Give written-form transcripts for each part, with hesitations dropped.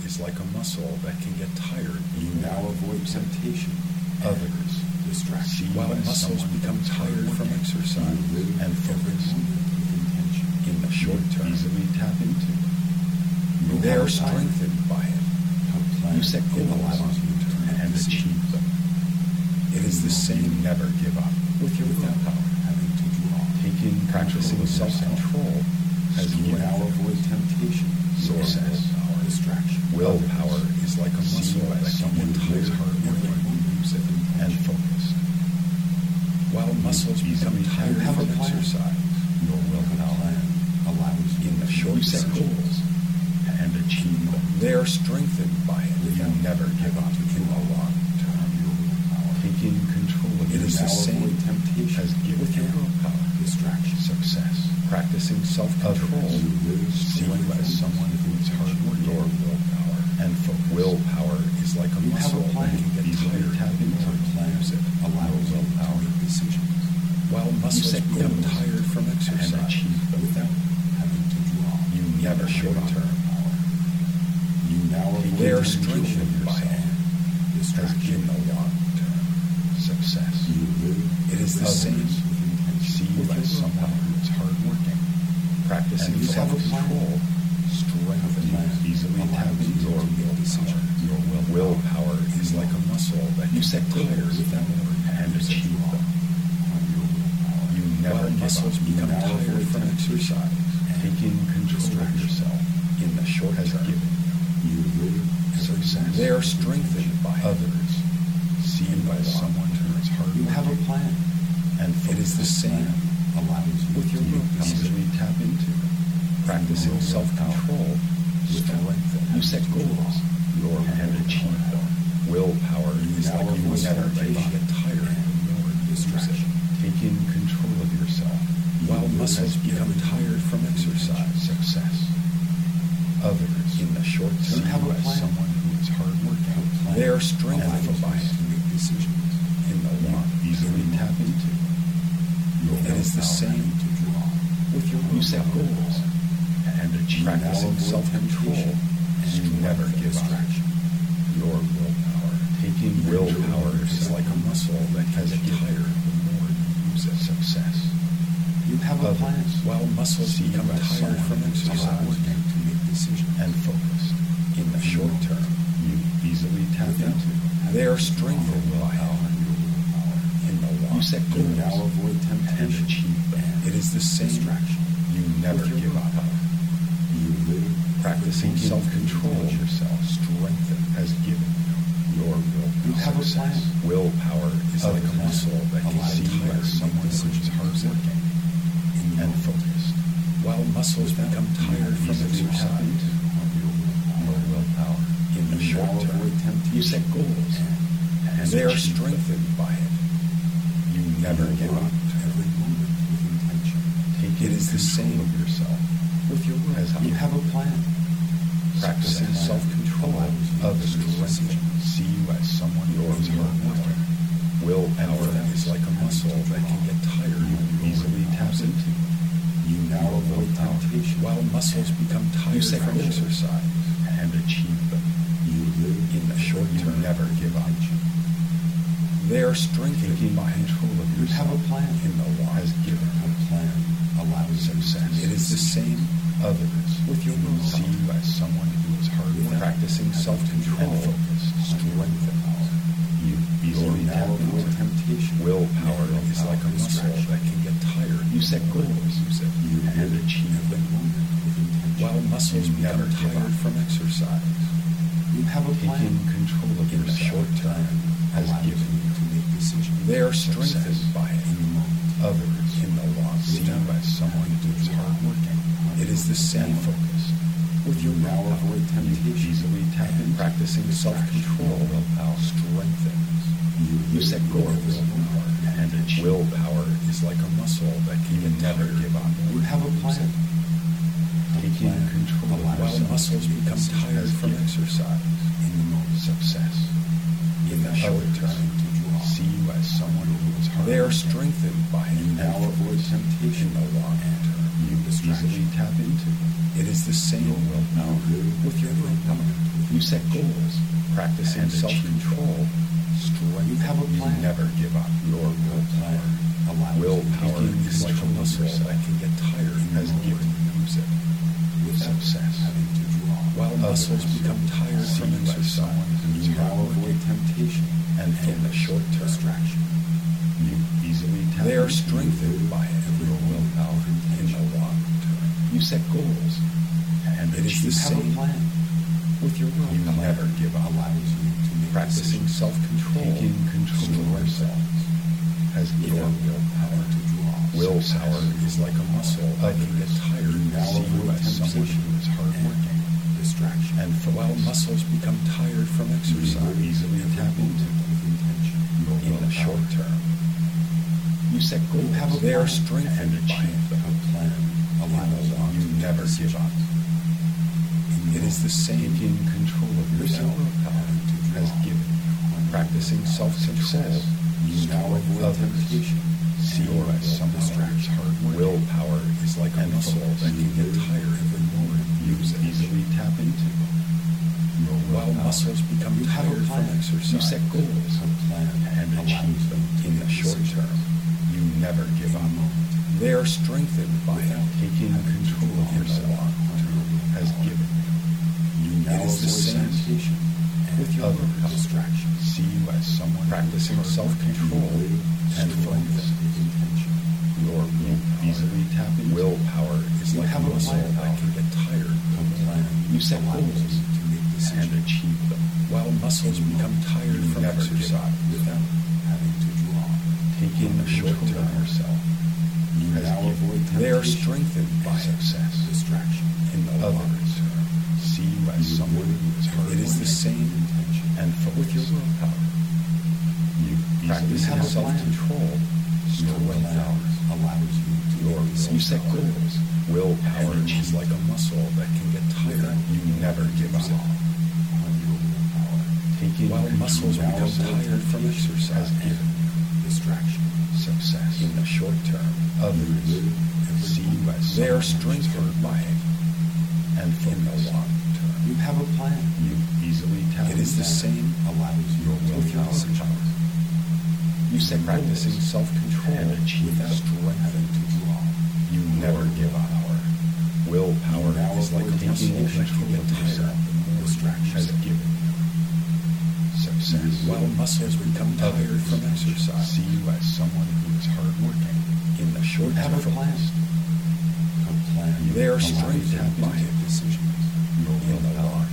is like a muscle that can get tired. You now avoid temptation. Others Distraction. while muscles become tired from exercise and focus. In the short term, Easily tap into. they are strengthened by it. You set In the goals long term and achieve them. It is the same. Never give up. With your willpower, having to draw. Taking practicing self-control as You you now avoid temptation. Success. Distraction. Willpower is like a muscle that can get tired and focused. While muscles become tired from exercise, Your willpower allows you in the short you set term, goals and achieve them. they are strengthened by it. You never give up in the long term. Taking control of It is the yourself same temptation as giving with your willpower. distraction, success, practicing self-control, see you as someone who is hardworking. Your willpower and willpower is like a You have muscle a plan. that can get Easily tired. tap into Use it. allows Your willpower. you to make decisions While muscles set become goals tired from and exercise, achieve them without having to draw. you never short term. You now avoid They are temptation strengthened by yourself. it as Distraction. in the long term. Success. You live It is the others same. with intention. See you With as your someone willpower. who is hardworking. Practicing And you have a self-control, strengthen, easily tap into your willpower. Your willpower is like a muscle that You can set get tired goals without and achieve them. You never muscles become tired from exercise. Taking control of yourself in the short term. You live Success. They are strengthened by others. Seen by someone who is hard. You have a plan. And it is the same Allows you with your to make willpower. Easily tap into. Practicing self-control, strengthen. You set goals. Your and achieve them. Willpower is now like you avoid never temptation get tired nor distraction. Taking control of yourself while muscles become tired from exercise. Success. Others in the short term You have a as plan. someone who is hardworking. They are strengthened by it. To make decisions. In the long easily tap into. It is the same To draw. with your You set goals and achieve. Practicing self-control, you never give up. Your willpower. Taking willpower is like a muscle that can get tired the more you use it. Success. You have a plan. While muscles become tired from exercise to make decisions. and focused in the short term, you easily tap into. They are strengthened by it. In the long You set goals. you now avoid temptation and achieve them. It is the same. Distraction. You never give up. You live Practicing self-control yourself, strengthen has given you your willpower. You have a plan. Willpower is like a muscle that can see you as someone who is hardworking and focused. While muscles become tired from exercise, your willpower in the short term, you set goals, and they are strengthened by it. You never give up. every moment with intention. It is the same of yourself with your willpower. You have a plan. Practicing self-control, others strengthen, see you as someone who is hardworking. Willpower is like a muscle that can get tired and easily taps into. You now avoid temptation while muscles become tired from exercise and achieve them. You live In the short term, never give up. They are strengthening by control of You have a yourself plan. in the long has given. A plan allows Success. It is the same others with your will. See you as someone who is hard practicing self-control and focused. Strengthen. You easily tap into temptation. Willpower is like a muscle that can get tired. You set goals. Use it and achieve them. While muscles become tired from exercise, You have a plan. taking control of in the short term has given you to make decisions. they are strengthened by it. Others in the long see you as someone who is hardworking. It is the same focused. With your now willpower, avoid temptation. you easily tap in. Practicing self-control, willpower strengthens. You set goals, and willpower is like a muscle that can never give up. You have a plan. Taking control while muscles become tired from exercise. In the moment. Success. In the short term, see you as someone who is hard. They are strengthened by it. You now avoid temptation. In the long term, you easily tap into. It is the same Your willpower with your willpower. You set goals, practicing self-control, strength. You have a plan. You never give up. Your willpower. Willpower is like a muscle that can get tired as given use it. With success. Having to draw. While muscles become tired from exercise, you now avoid temptation and in the short term distraction. You easily tap They are into strengthened by your willpower in the long term. You set goals and It is the achieve same plan. With your You willpower, never give up. allows you to make Practicing decisions. self-control, taking control of yourself, has given willpower to draw. Willpower is like a muscle that can get tired You now see you avoid as someone temptation who is hardworking. distraction. And while muscles become tired from exercise, you easily tap into with intention. in the short term. You set goals. You have a They are plan strengthened and by achieve it. a plan. Allows You never give up. It is the same Taking control of yourself has given you. Practicing self-control, You now avoid temptation. see you as someone who is hardworking. Willpower is like a muscle that can get tired every moment. Use it easily tap into. While muscles become tired from exercise, you set goals and achieve them in the short term. You never give up. They are strengthened by taking control of yourself has given you. It is the same temptation with your distraction. See you as someone practicing self-control and focus. Your easily tap into. Willpower is like a muscle that can get tired. You set goals and achieve them. While muscles become tired from exercise without having to draw. Taking the short term yourself. You now avoid temptation. They are strengthened by success. Distraction. in the others. See you as someone who is hardworking. It is the same intention and with your willpower. You practice have a plan. self-control. Your willpower allows you to you set goals. Willpower is like a muscle that can get tired. You never give up. Taking While muscles control become tired from exercise, given distraction. success in the short term. Others see you as they are strengthened by it, and in the long term. You have a plan. You easily tap It is the into same. Allows your willpower. You set practicing self-control and achieve strength to draw. You never give up. Willpower is like taking control of yourself. Distraction Has given you success. While muscles become tired from exercise, see you as someone who is hardworking in the short have a term. plan. A plan. They are allows you strengthened to by make decisions. Your willpower.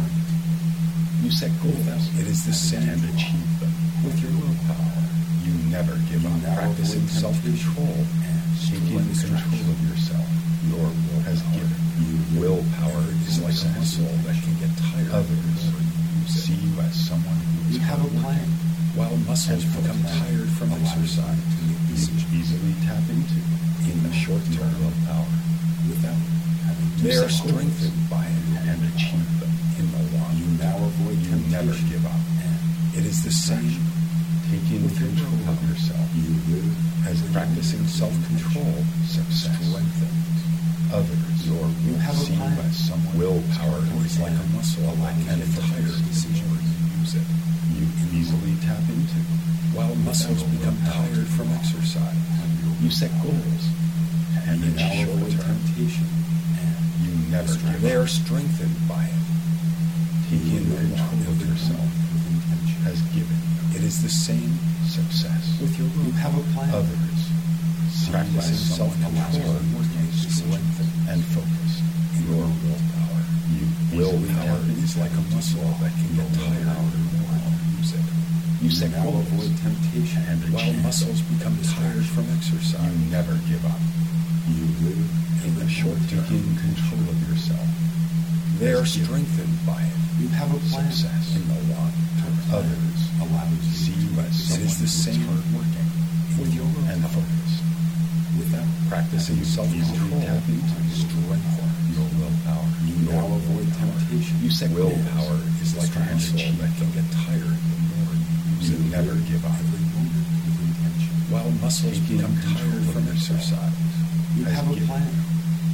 You set goals. It is the same and achieve them with your willpower. You never give up. Practicing self-control and taking control of yourself. Your will has given you. Willpower is like a muscle that can get tired. Others see you as someone who is You have a plan. While muscles become tired from exercise, you easily tap into in the short term willpower without having to they are set goals. strengthened by it and achieve them in the long You now avoid you temptation. never give up. It is the same. Taking control of yourself You live as practicing self-control success strengthens others. You have a see plan. you as someone willpower is like a muscle that can get tired decisions. Use it. You easily tap into. While muscles become tired from exercise, You set goals and you in now short avoid term temptation. you never give They up. are strengthened by it. Taking control of yourself with intention. has given you It is the same success with your will. You have a plan. others. Practicing self-control, strengthen and focus your willpower. Willpower is like a muscle that can get tired and use it. You set now goals avoid temptation. and While achieve muscles become tired from exercise, you never give up. you live In the short taking control of yourself. They are Has given strengthened by it. You have a plan. success in the long term. Others allows you see you as It someone is the who is same hardworking with your and focused. without Practicing self-control tap into strengthen your willpower. You now avoid temptation. You set willpower is like a muscle that can get tired the more you use it. Never give up. Every moment with intention. While muscles Taking become control tired of from yourself exercise, you has have a given plan.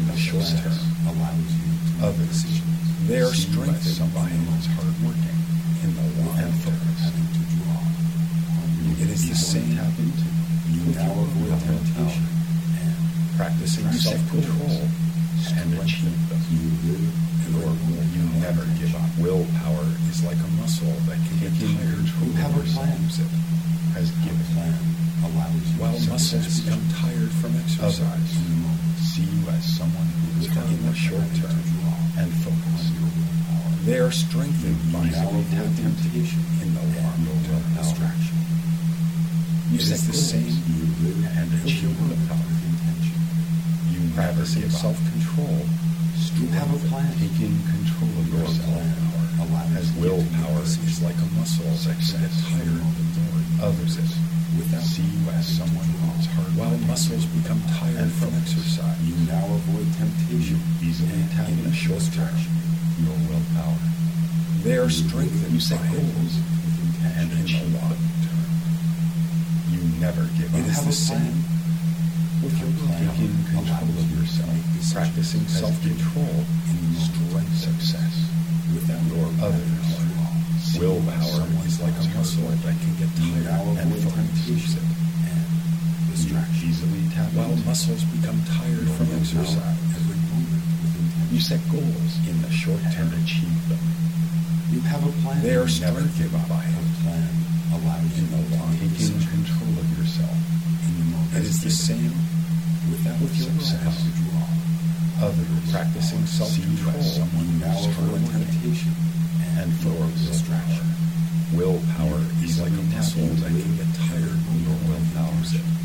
in the short term allows you to make others. decisions. They are See you as strengthened someone by it. who is hardworking. In the long And term, focused. having to draw. It is the same. Tap into. You with now your avoid willpower. temptation and Practicing You set self-control goals. and achieve them. you live Your you never give up. Willpower is like a muscle that can get tired. You have a plan. Use it as A given. plan allows you While to muscles success. become tired from exercise, Others in the moment. see you as someone who is Without in the short having to term draw and focused. on your willpower. They are strengthened You by now easily avoid tap into temptation in the long and term. distraction. You It set is the goals. same. You live and with achieve your willpower with intention. You practicing self-control, You have a plan. taking control of Your yourself. plan allows As you to willpower make decisions. is like a muscle that can get tired the more others it. Without See you as someone who is hard. While muscles become tired and from focus. exercise, You now avoid temptation. easily tap and into short term distraction. your willpower. They are strengthened. You set by it goals with intention and in achieve the long them. term. You never give up. You have a plan. With your plan taking control allows of you to yourself, make decisions practicing as self-control, in the moment. strength, success. Without Your having others. to draw. See you as Willpower someone is like a who is muscle hardworking. that can get You tired now and avoid focus. temptation and distraction. Easily tap While into. muscles become tired from exercise, every moment with intention. you set goals in the short term and achieve them. You have a plan. They are You never strengthened give up. by A it. plan allows you In the to long make taking decisions control of yourself. in the moment. It is the same without with your success willpower. to draw. Others practicing self-control, You now avoid temptation and focus. distraction. Willpower is like a muscle that can get tired when your willpower is it.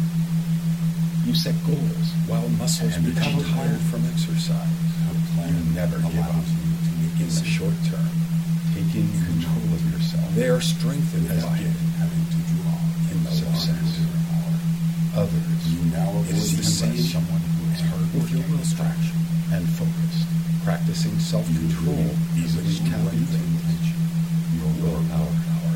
You set goals while muscles And become achieve tired them. from exercise. A plan You never give up. allows you to make In the decisions short term, taking control of yourself. They are strengthened without by it. having to draw In the success. Others. You now It is avoid the same temptation someone who is with hardworking, your distraction. and focused, practicing self-control, easily tap into your willpower.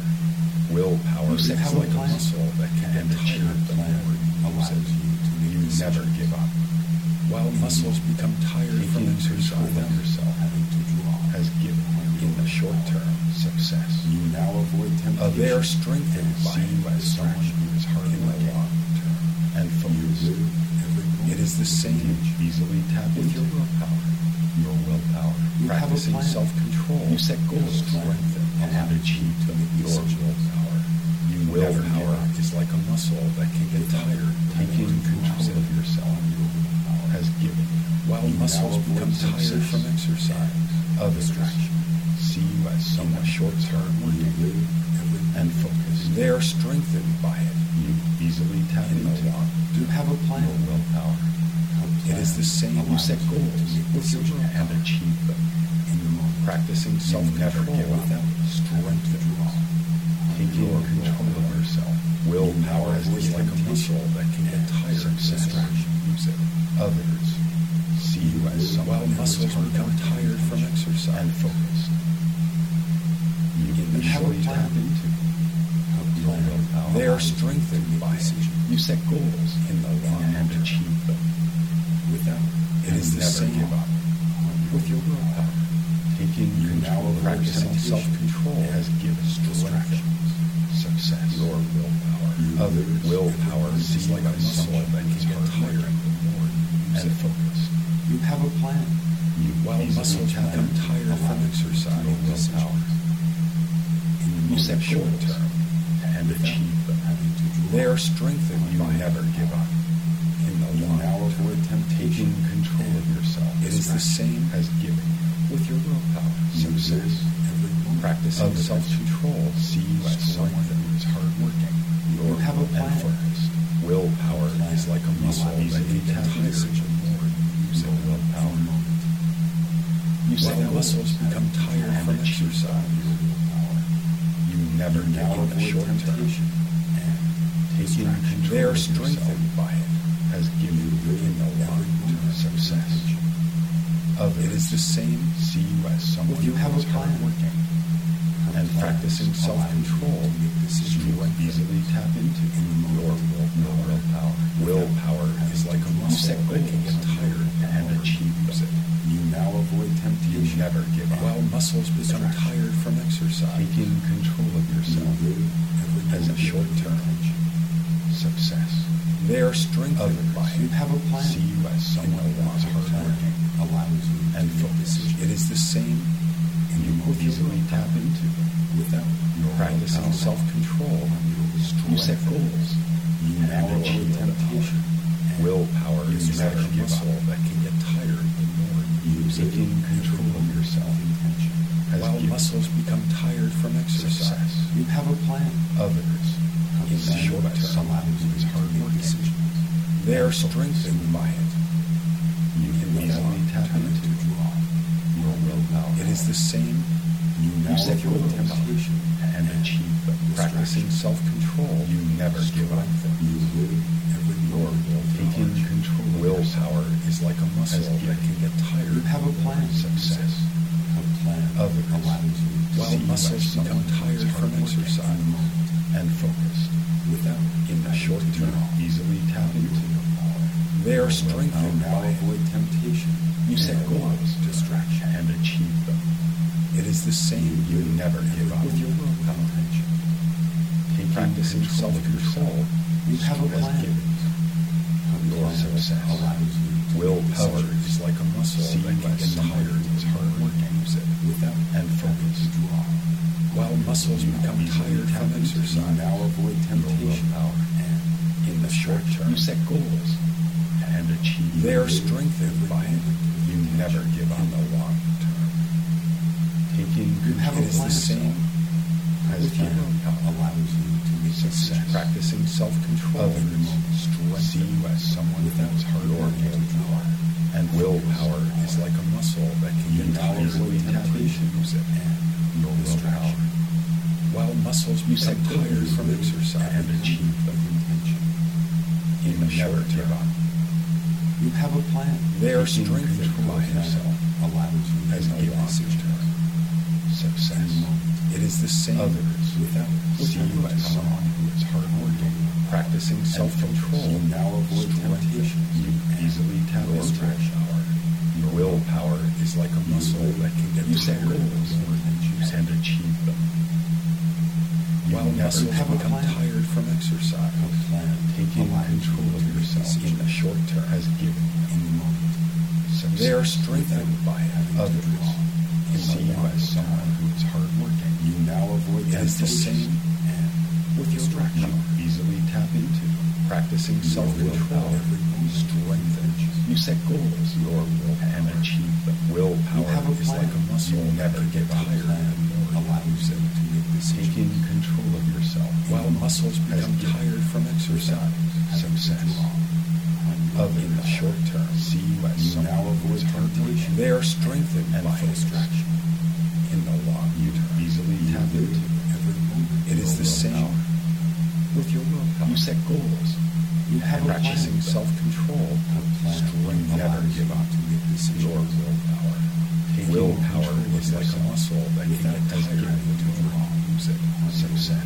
Willpower is You have a like a plan. muscle that can And get tired achieve the plan more you allows use it. you to make You never decisions. give up. While muscles become tired from Taking exercise, control of yourself, having to draw. has given in the short term success. You now avoid temptation. They are strengthened and by see you as someone distraction who is in the hardworking long term. and You focused. live every moment It is the with same. intention. Easily tap with into your willpower. your willpower. You have a Practicing plan. self-control. You set goals, strengthen, and achieve them. Your willpower. Willpower is like a muscle that can get tired. Taking control of yourself has given. While You muscles now become avoid tired temptation from exercise, others see you as someone short term You live every and focused. They are strengthened by it. You easily tap into You have a plan. your willpower. It is the same. You set goals with your and achieve them. in the moment. Practicing self-control without strength to draw. Taking control of yourself. Willpower is like a muscle that can get tired of distraction. Use it. Others see you as someone while muscles become tired from exercise and focused. You usually tap into your willpower. They are strengthened by it. You set goals in the long and achieve them. Without it is the same give up with your willpower. Taking control, practicing self-control has given strength, success. Your willpower. Other willpower is like a muscle that can get tired and focused. You have a plan. While muscles become tired from exercise, willpower. You set short term and achieve them. They are strengthened. You never give up. In the long term, taking control of yourself. It is the same as giving with your willpower. Success. Practicing self-control. See you as someone who is hardworking. You have a plan. And focused. Willpower is like a muscle that can get tired more. Using willpower. You set muscles become tired from exercise. You never give in the short term. Taking control. They are strengthened by it. Has given you in the long term success. It is the same. See you as someone You have who a is plan. hardworking and practicing self-control. You easily tap into your willpower. Willpower is like a muscle that can get tired and achieve give up. While muscles become tired from exercise. Taking control of yourself has a short-term success. They are strengthened by it. You have a plan. See you as someone who is hardworking allows you and focused. It is the same You will easily tap into without practicing self-control. You set goals You now and achieve avoid temptation. Willpower is use never like a give up. muscle that can get tired the more you use it. Taking control of yourself has While given muscles become tired from exercise. success. You have a plan. Others In the see you short as term, someone who is hardworking. They are strengthened by it. You can easily tap into your willpower. It is the same You now set avoid goals temptation. and achieve them. Practicing self-control, you never give up. You live every Your taking control of Willpower yourself is like a muscle that can get You tired. have a plan. success. A plan Others allows you to While see you muscles as become someone who is tired from hardworking exercise. and focused. Without In the short term, easily tap into They are You strengthened now by it. avoid temptation. You set goals, distraction. and achieve them. It is the same You never give up. with your willpower. Taking practicing self-control, You have a has plan. given your success. Allows you to Willpower Is like a muscle see that you can as get someone tired who is hardworking use it. without and focused. While muscles become tired from You exercise. now avoid temptation. willpower. And In the short term, You set goals and achieve they them. are strengthened by it. You never give up. In the long term, Taking You have it a is plan. the same has with your given willpower. allows you to make success. decisions. Practicing self-control. Others see you as someone who is hardworking and Willpower is like a muscle that can You get now tired avoid with temptation. use it. your willpower. While muscles You become set tired goals from exercise. and achieve them. In the never short give term, up. You have a plan. they are Taking strengthened control by of it. yourself Allows you has to make given decisions. success. It is the same Others without see you as someone who is hardworking. practicing You self-control. now avoid temptation. You easily tap Your into willpower. your Willpower is like a muscle that can get You set tired goals and achieve them. You While never muscles have a become plan. tired from exercise. A plan taking allows control you of to make yourself In the short term, has given in the moment. success. they are strengthened by it. Others see you as someone who is hardworking. You now avoid It is the temptation same and with your distraction. willpower. You easily tap into Practicing self-control strengthens. You set goals, your will, and achieve them. Willpower You have a is plan. like a muscle You that never can get give up. tired the more you Allows use you it. to make decisions. Taking control of yourself. While muscles become given tired from exercise. success. Others In the short term, see you as You someone now who avoid is hardworking. temptation. they are strengthened And by focused. distraction. In the long You term, easily You tap live into every moment. it is your the same willpower. with your willpower. You set goals. You have and a plan. Practicing self-control. A plan You never allows give you up. to make decisions. Your willpower. Taking Willpower control of is like a yourself muscle that can without get tired given the more you use it. success.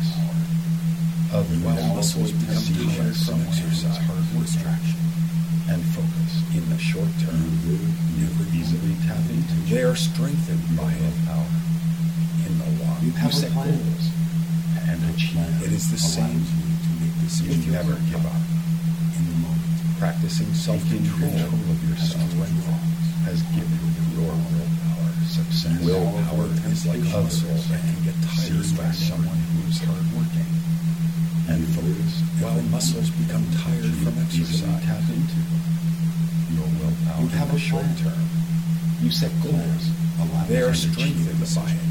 Others While now muscles avoid become see you tired as from someone who is exercise. hardworking and focused. In the short You term, live You every easily moment. tap into they are strengthened by it. willpower. In the long You You have a set plan. goals and achieve It is the Allows same you to make You decisions. never give up. in the moment. practicing Taking self-control control of yourself has given your willpower success. Willpower is like a Others muscle that can get see tired you by as someone who is hardworking and focused. While muscles become tired from You easily exercise. tap into your willpower. You have In the a short plan. term, You set goals. Allows they are you to achieve strengthened by it.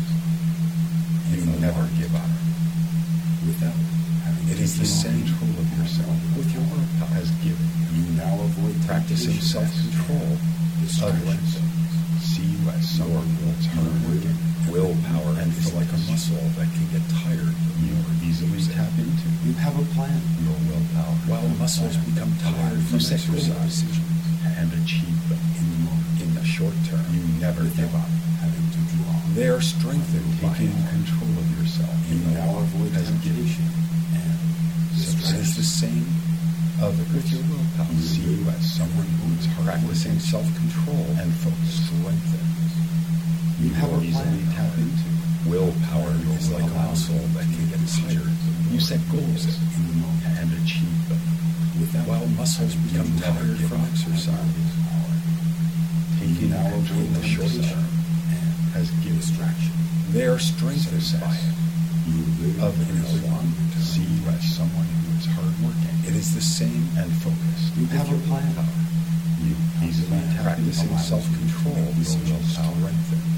You never give up. without having It is to the take same control of yourself. with your willpower. Has given You now avoid Practicing temptation. self-control. Distractions. see you as someone who is hardworking. Willpower and is like a focused. muscle that can get tired the You more you easily use it. tap into You have a plan. your willpower While muscles become tired You from set goals exercise. and achieve them. In the moment. In the short term, You never give up. Having to draw. they are strengthened by Taking it. control of yourself You now avoid has given temptation and It is distractions. the same others with your willpower. see you as someone who is Practicing hardworking self-control and focused. strengthens. you have a easily tap into. Willpower is like a muscle that can get tired. You set goals and achieve them. While muscles become tired from exercise, Taking control of the short term has given distraction. they are strengthened by it. Others see you as someone who is hardworking. It is the same and focused. You have a plan. You easily practicing self-control builds willpower.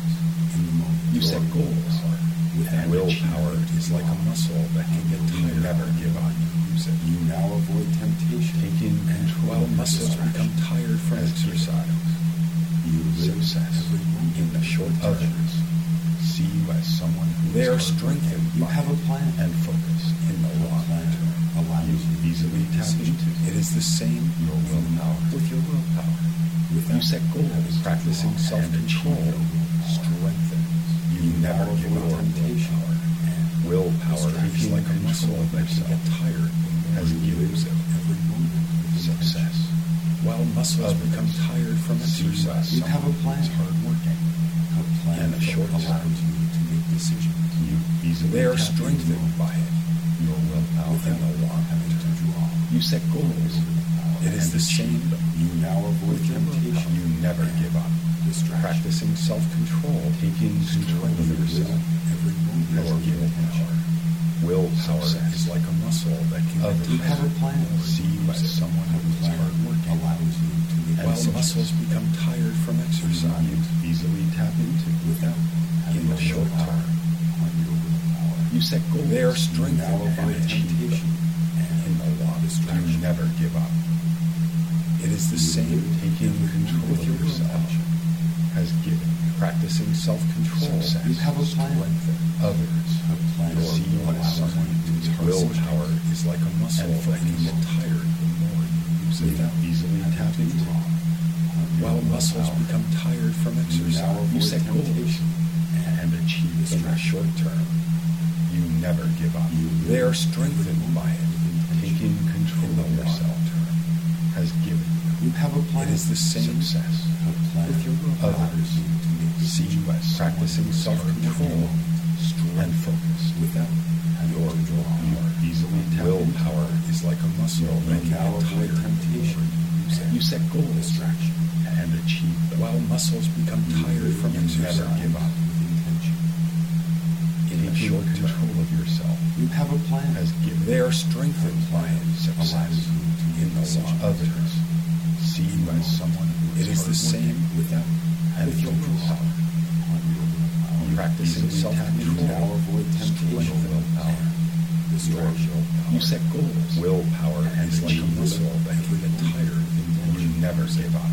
You set goals. And willpower is like a muscle that can get tired. You never give up. Use it. You now avoid temptation. Taking control While of muscles yourself become tired from has exercise, You live success every moment. in the short term. Others see you as someone who they is are strengthened You by have a it. plan. and focused In the long term allows You you easily to make tap decisions. into It is the same your willpower. with your willpower. You set goals. Practicing self-control strengthens. You never give up on willpower. Willpower is like a muscle that can get tired has given Every moment. success. While muscles become tired from exercise, You have a plan. It's hardworking. A plan And a short allows term. you to make decisions. You easily they are tap strengthened into by it. your willpower. Within the long Having to draw. You set goals. It is and the same achieve them. You now avoid With your temptation. You never give up. Distraction. Practicing self-control, taking control of yourself Every moment. has given power. Willpower is like a muscle that can You get have a tired. plan. See you as someone who is hardworking. Allows you to make And While success. muscles become tired from exercise, You easily tap into without in the short term. on your willpower. You set goals. they are You now strengthened by avoid it. temptation in the long. You never give up. It is the same Taking control with of your yourself willpower. has given. Practicing self-control. Success. You have a plan. Strengthen others. A plan See you as allows someone you who is to willpower is like a muscle and that can get focus. tired the more you use You it. easily tap into. While muscles become tired from You now exercise, You avoid set goals temptation. and achieve in the short term. You never give up. they are strengthened by it. Taking control of yourself has given You have a plan. It is the same success. A plan with your willpower. allows you to make See you decisions as practicing self-control and focus. without having Your to draw. you easily tap Willpower is like a muscle that You can now get avoid tired. temptation. You set goals Distraction. and achieve them. While muscles become tired from You never exercise, give up. With intention. in the Taking short term, control of yourself You have a plan. has given they are strengthened by it. success allows you to in make the decisions. long. Others see you as someone who It is the hardworking same Without and with your focused. willpower. on your willpower. Practicing You now self-control avoid temptation. willpower. Distraction. You set goals. Willpower is like a achieve muscle them. that can get tired. You never give up.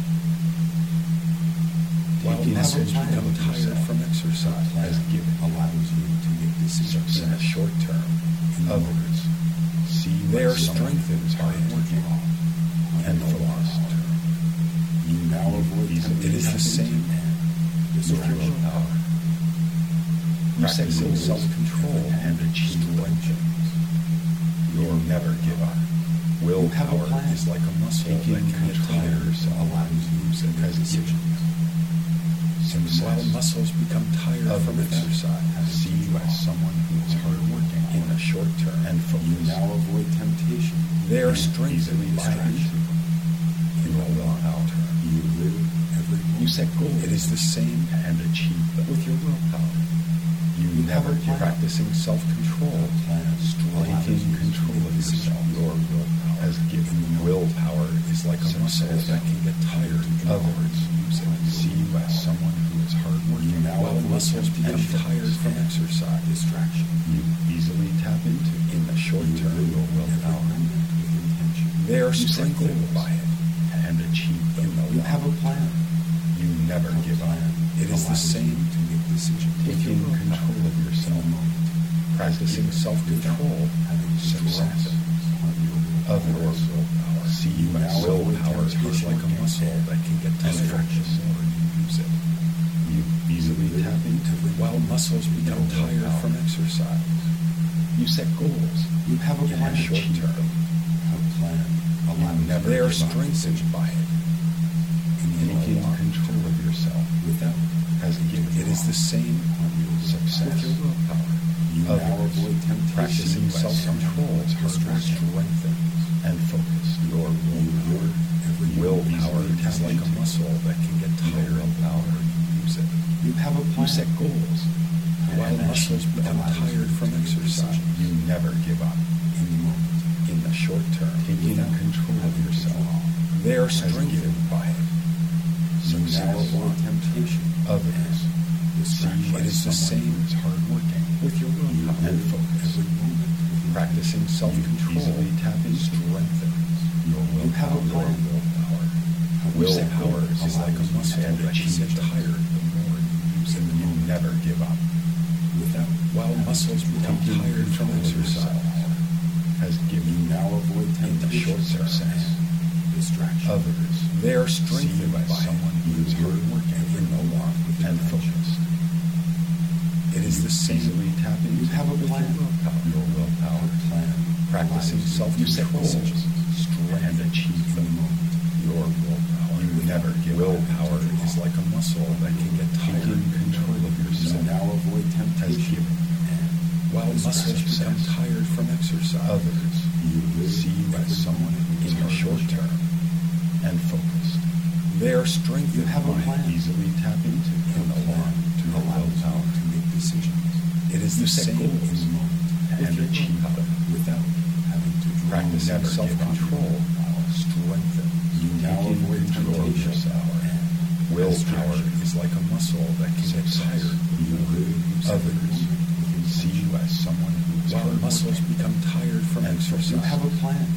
While Taking muscles control become of tired yourself from exercise, has given allows you to make decisions. success in the short term. Others see you they are as someone strengthened who is by it. hardworking and focused. You now avoid It is the same With your distraction. willpower. You set Practicing goals self-control and achieve them. You'll never give up. Willpower plan. is like a muscle that Taking can get control of tired. yourself allows you to make has given decisions. While success. muscles become tired from Others exercise, see you as someone who is hardworking in the short term and You focused. now avoid temptation. they are Easily strengthened by it. distraction in the long term. You live every moment. You set goals. It is the same and achieve them with your willpower. You You have never a plan. practicing self-control. A plan allows Taking you to control make of yourself. decisions. Your willpower has given you willpower is like a muscle success. that can get tired. Others see you as someone who is hardworking. You now While avoid muscles become temptation. tired from exercise, Distraction. You easily tap into in the short You term live your every willpower. moment with intention. they are You set strengthened goals by it. and achieve them. You have a plan. You never A give up. plan It is the allows same you to make decisions. Taking control of yourself. Practicing self-control. Success. Others see you as willpower Is like a muscle that can get and tired focus. the more you use it. You easily tap into While muscles become tired from exercise, You set goals. You have a in plan. the short term. A plan allows never they are give up. strengthened by it. Taking control of yourself without has given It you is the same Success. with your willpower. You now Others. avoid temptation Practicing by self-control someone who distracts you. strengthens and focuses your willpower. Every Willpower Easily is like a muscle that can get tired willpower when you use it. You have a You plan. set goals. While and muscles achieve become them. tired from exercise, You never give up. in the moment. In the short term, taking Without control of having to yourself. draw. they are Has strengthened given by it. You now Success. avoid temptation. Others. Distraction. Seen by It is the someone same who is hardworking with your You willpower. and live focus. every moment with Practicing intention. self-control easily tap into strengthens your You have a willpower. plan. Willpower. You set Willpower goals. is like a Allows you muscle to that can get achieve them. tired the more you use it. You never give up. Without While having muscles to become draw. tired from Control of yourself exercise, has You given now avoid in the temptation. short success. Distraction. Others. they are Seen strengthened by by someone it. who is hardworking in the long and focused. It is the same Easily tap into You have a with your plan. willpower. your willpower. A plan. Practicing allows you to self-control make decisions. and achieve In the them. moment. Your willpower. You never give up. Willpower is like a muscle that can get tired. Taking control of You yourself now avoid has temptation. given While muscles Success. become tired from exercise, others. You live Seen by every someone moment who is in the short hardworking term, and focused. they are strengthened You have a by plan. it. Easily tap into in the long to your allows you willpower. to make decisions. It is You the set same goals In the moment. and your achieve willpower. them. Without having to draw. Practicing Never give up. self-control strengthens. You now Taking avoid control of temptation. yourself. and Willpower distraction. is like a muscle that can get Success. tired. You live every Others moment with see you intention. as someone who is While muscles hardworking become tired from and exercise, You have a plan.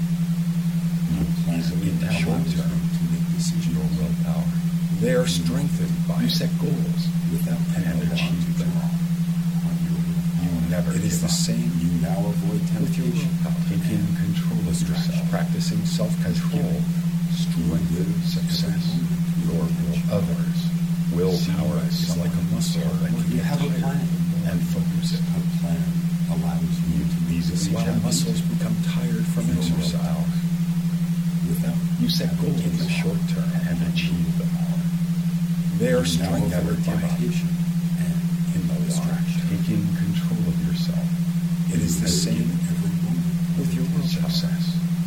You easily in the tap short into term to make decisions. your willpower. they are strengthened by You it. set goals Without and having to achieve them. draw on your You willpower. never It is give the up. same You now avoid with your temptation. willpower. Taking control of Distraction. yourself. Practicing self-control strengthens success. Your will. Others. Willpower is like a muscle that can You get have a tired plan. and focus. A plan allows you to make easily While tap muscles into become tired from your exercise, willpower. without You set having goals to in the draw short term and achieve them. they are You now strengthened avoid by it. temptation and In the long, distraction. taking control of yourself It is the You live same every moment with your willpower. success.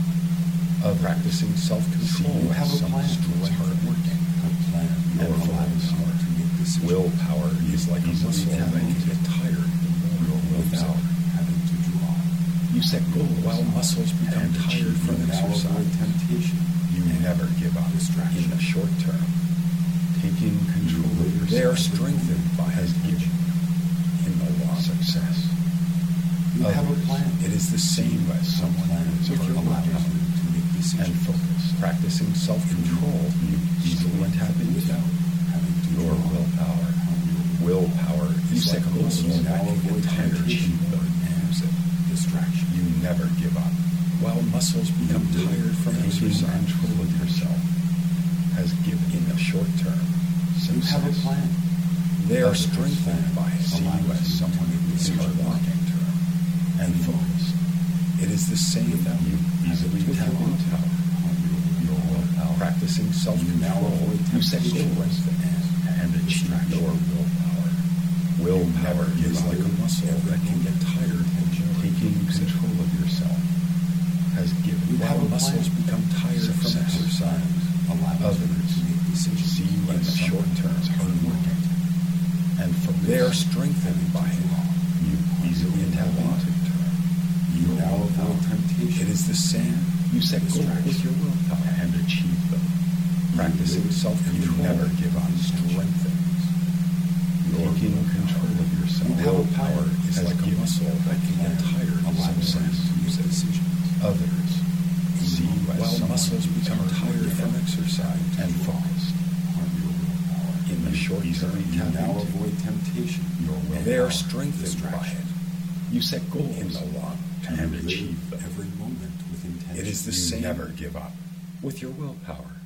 Of practicing self-control You have a someone plan. who is hardworking. A plan And allows you willpower. to make decisions. Willpower is like a Easily muscle tap that can into get tired the more you use without it. having to draw. You set goals While muscles become and tired achieve from them. Now avoid exercise, temptation. You and never give up. distraction. In the short term, taking control of yourself they are strengthened by has it. given in the long success. You have a Others. plan. It is the same by someone plan who is with your allows you hardworking to make and decisions. focus. Practicing self-control, you easily tap into without having to your draw willpower. on your Willpower You is set like a goals muscle You that now can avoid get tired temptation and use it. distraction. You never give up. while muscles become You live tired from Taking exercise, control of yourself has given in the short term You success. have a plan. they are Others strengthened by it. see you as someone who is hardworking and focused. It is the same You easily with tap your into willpower. your willpower. Practicing You now self-control, avoid you set temptation goals and achieve distraction. your willpower. Willpower is like a muscle that can get tired. Taking control of yourself has given You have While a muscles plan. become tired from Success. exercise, Allows you Others to make decisions. see you in the short term hardworking and focused. they are strengthened by it. You easily tap into. You now avoid temptation. It is the same You set goals with your willpower. and achieve them. Practicing self-control, never give up, strengthens. Taking control of yourself. You have a plan. Willpower is As like a given. muscle that can get tired. Allows you Success. to make decisions. Others see you as While someone muscles who is become tired hardworking from exercise, and focused. On your willpower. In the short term, You tap now into avoid temptation. your willpower. they are strengthened by Distraction. it. You set goals In the long and You live achieve them. every moment with intention. It is the You same never give up. with your willpower.